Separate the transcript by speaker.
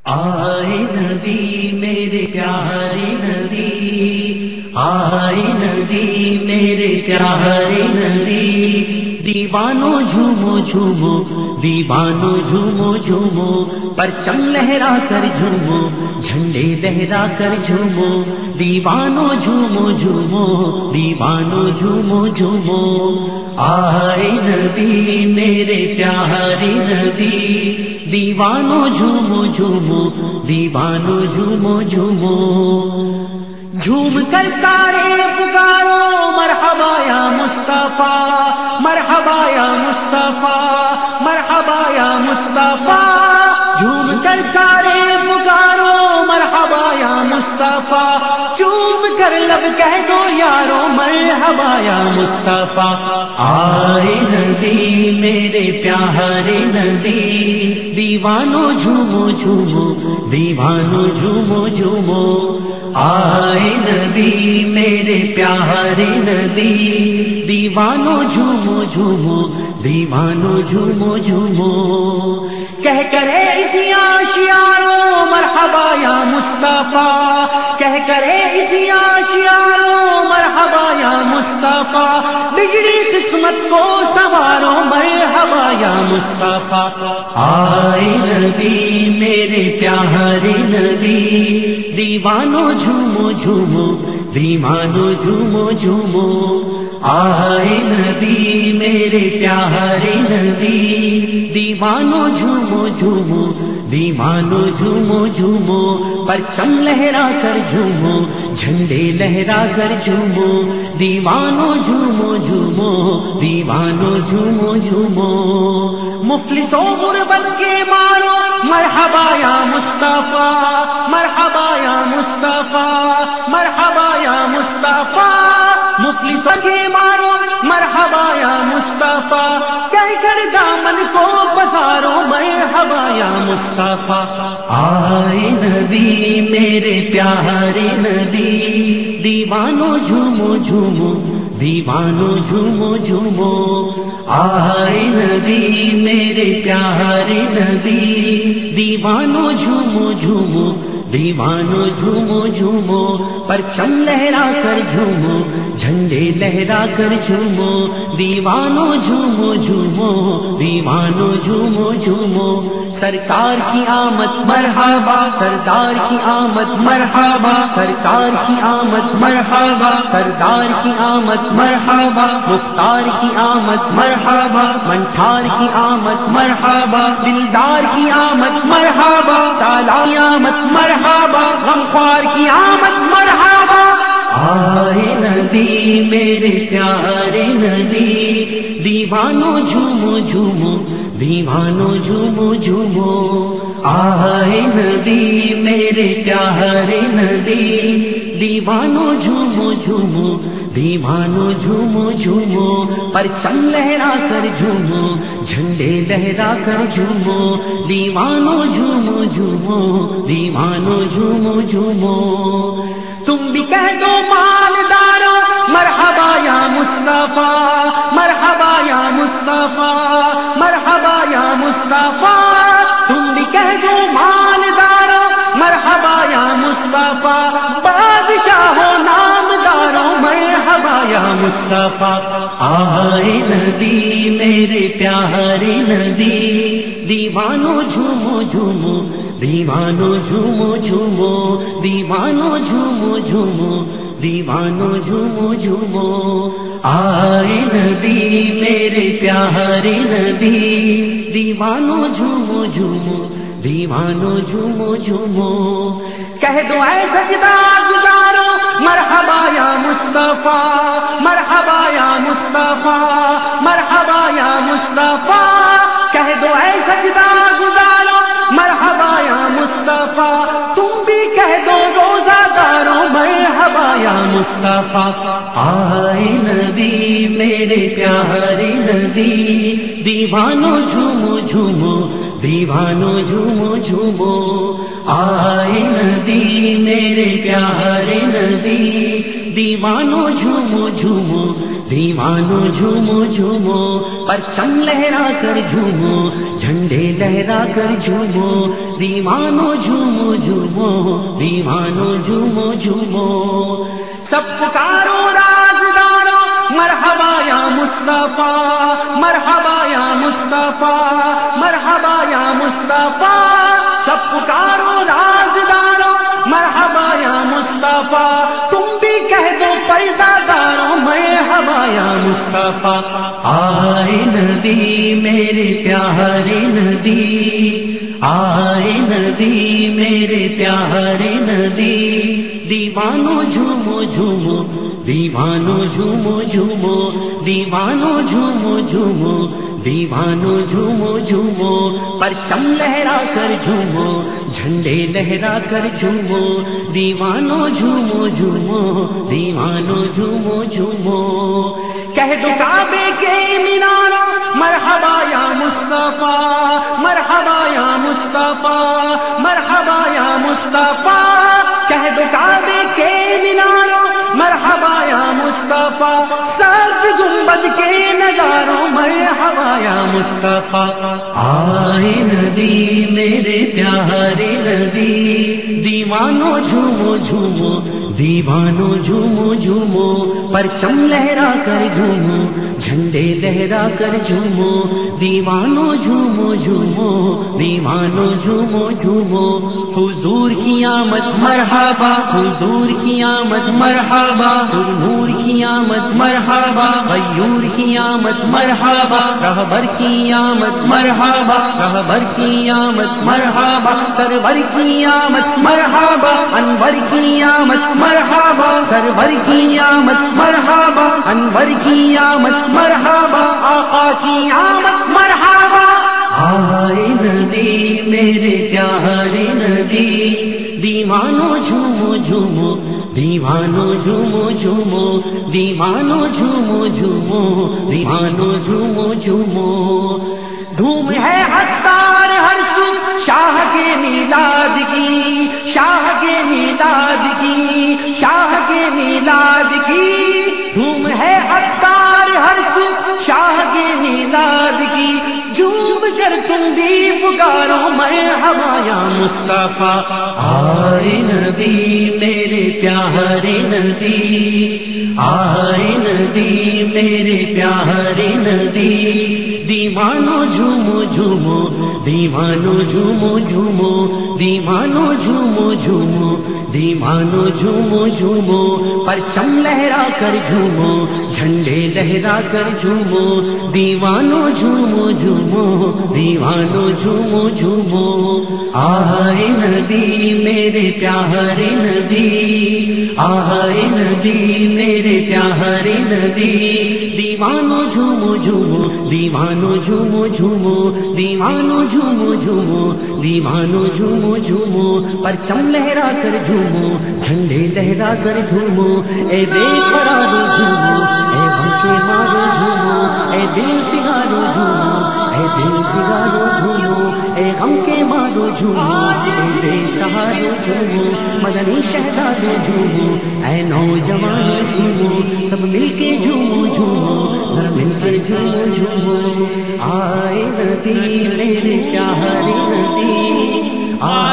Speaker 1: آئے نبی میرے پیارے نبی، آئے نبی میرے پیارے نبی، دیوانو جھومو جھومو، دیوانو جھومو جھومو، پرچم لہرا کر جھومو، جھنڈے لہرا کر جھومو، دیوانو جھومو جھومو، دیوانو جھومو جھومو، آئے نبی میرے پیارے نبی، دیوانو جھومو جھومو، دیوانو جھومو جھومو، جھوم کر سارے پکارو مرحبا یا مصطفیٰ، مرحبا یا مصطفیٰ، مرحبا یا مصطفیٰ، جھوم کر سارے پکارو مرحبا یا مصطفیٰ، چوم کر لب کہہ دو یارو مرحبا یا مصطفیٰ، آئے نبی میرے پیارے نبی، دیوانو جھومو جھومو، دیوانو جھومو جھومو، آئے نبی میرے پیارے نبی، دیوانو جھومو جھومو، دیوانو جھومو جھومو، کہہ کرے اسی آشیارو مرحبا یا مصطفیٰ، کہہ کرے اسی آشیارو مرحبا یا مصطفیٰ، بگڑی قسمت کو سنوارو مرحبا یا مصطفیٰ، آئے نبی میرے پیارے نبی، دیوانو جھومو جھومو، دیوانو جھومو جھومو، آئے نبی میرے پیارے نبی، دیوانو جھومو جھومو، دیوانو جھومو جھومو، پرچم لہرا کر جھومو، جھنڈے لہرا کر جھومو، دیوانو جھومو جھومو، دیوانو جھومو جھومو، مفلسو غربت کے مارو مرحبا یا مصطفیٰ، مرحبا یا مصطفیٰ، مرحبا یا مصطفیٰ، مفلسوں کے مارو مرحبا یا مصطفیٰ، کہہ کر دامن کو پسارو مرحبا یا مصطفیٰ، آئے نبی میرے پیارے نبی، دیوانو جھومو جھومو، دیوانو جھومو جھومو، آئے نبی میرے پیارے نبی، دیوانو جھومو جھومو، دیوانو جھومو جھومو، پرچم لہرا کر جھومو، جھنڈے لہرا کر جھومو، دیوانو جھومو جھومو، دیوانو جھومو جھومو، سرکار کی آمد مرحبا، سردار کی آمد مرحبا، سرکار کی آمد مرحبا، سردار کی آمد مرحبا، مختار کی آمد مرحبا، منٹھار کی آمد مرحبا، دلدار کی آمد مرحبا، سالار کی آمد مرحبا، غمخوار کی آمد مرحبا، آئے نبی میرے پیارے نبی، دیوانو جھومو جھومو، دیوانو جھومو جھومو، آئے نبی میرے پیارے نبی، دیوانو جھومو جھومو، دیوانو جھومو جھومو، پرچم لہرا کر جھومو، جھنڈے لہرا کر جھومو، دیوانو جھومو جھومو، دیوانو جھومو جھومو، تم بھی کہہ دو مالدارو مرحبا یا مصطفیٰ، مرحبا یا مصطفیٰ، مرحبا یا مصطفیٰ، تم بھی کہہ دو مالدارو مرحبا یا مصطفیٰ، بادشاہو نامدارو مرحبا یا مصطفیٰ، آئے نبی میرے پیارے نبی، دیوانو جھومو جھومو، دیوانو جھومو جھومو، دیوانو جھومو جھومو، دیوانو جھومو جھومو، آئے نبی میرے پیارے نبی، دیوانو جھومو جھومو، دیوانو جھومو جھومو، کہہ دو اے سجدہ گزارو مرحبا یا مصطفیٰ، مرحبا یا مصطفیٰ، مرحبا یا مصطفیٰ، کہہ دو اے سجدہ گزارو مرحبا یا مصطفیٰ، تم بھی کہہ دو روزہ دارو مرحبا یا مصطفیٰ، آئے نبی میرے پیارے نبی، دیوانو جھومو جھومو، دیوانو جھومو جھومو، آئے نبی میرے پیارے نبی، دیوانوں جھومو جھومو دیوانوں جھومو جھومو پرچم لہرا کر جھومو جھنڈے لہرا کر جھومو دیوانوں جھومو جھومو دیوانوں جھومو جھومو سب پکارو رازدارو مرحبا یا مصطفیٰ مرحبا یا مصطفیٰ مرحبا یا مصطفیٰ سب پکارو رازدارو مرحبا یا مصطفیٰ تم بھی کہہ دو پردہ دارو مرحبا یا مصطفیٰ آئے نبی میرے پیارے نبی آئے نبی میرے پیارے نبی دیوانوں جھومو جھومو دیوانوں جھومو جھومو دیوانوں جھومو جھومو دیوانوں جھومو جھومو پرچم لہرا کر جھومو جھنڈے لہرا کر جھومو دیوانوں جھومو جھومو دیوانوں جھومو جھومو کہہ دو کعبے کے میناروں مرحبا یا مصطفیٰ مرحبا یا مصطفیٰ مرحبا یا مصطفیٰ کہہ دو کعبے کے میناروں مرحبا یا مصطفیٰ سبز گنبد کے نظاروں مرحبا یا مصطفیٰ آئے نبی میرے پیارے نبی دیوانوں جھومو جھومو دیوانوں جھومو جھومو پرچم لہرا کر جھومو جھنڈے لہرا کر جھومو دیوانوں جھومو جھومو دیوانوں جھومو جھومو حضور کی آمد مرحبا حضور کی آمد مرحبا نور کی آمد مرحبا غیور کی آمد مرحبا رہبر کی آمد مرحبا رہبر کی آمد مرحبا سرور کی آمد مرحبا انور کی آمد مرحبا سرور کی آمد مرحبا انور کی آمد مرحبا آقا کی آمد مرحبا آئے نبی میرے پیارے نبی دیوانوں جھومو جھومو دیوانوں جھومو جھومو دیوانوں جھومو جھومو دیوانوں جھومو جھومو دھوم ہے عطار ہر سو شاہ کے میلاد کی شاہ کے میلاد کی شاہ کے میلاد کی دھوم ہے عطار ہر سو شاہ کے میلاد کی جھوم کر تم بھی پکارو مرحبا یا مصطفیٰ آئے نبی میرے پیارے نبی آئے نبی میرے پیارے نبی دیوانوں جھومو جھومو دیوانوں جھومو جھومو دیوانوں جھومو جھومو دیوانوں جھومو جھومو پرچم لہرا کر جھومو جھنڈے لہرا کر جھومو دیوانوں جھومو جھومو دیوانوں جھومو جھومو آئے نبی میرے پیارے نبی آئے نبی میرے پیارے نبی دیوانوں جھومو جھومو دیوانوں جھومو جھومو دیوانوں جھومو جھومو دیوانوں جھومو جھومو پرچم لہرا کر جھومو جھنڈے لہرا کر جھومو اے بے قرارو جھومو اے غم کے مارو جھومو اے دل پگالو جھومو اے دل پگالو جھومو اے غم کے مارو جھومو اے بے سہارو جھومو مدنی شہزادو جھومو اے نوجوانو جھومو سب مل کے جھومو جھومو ذرا مل کے جھومو جھومو آئے نبی میرے پیارے نبی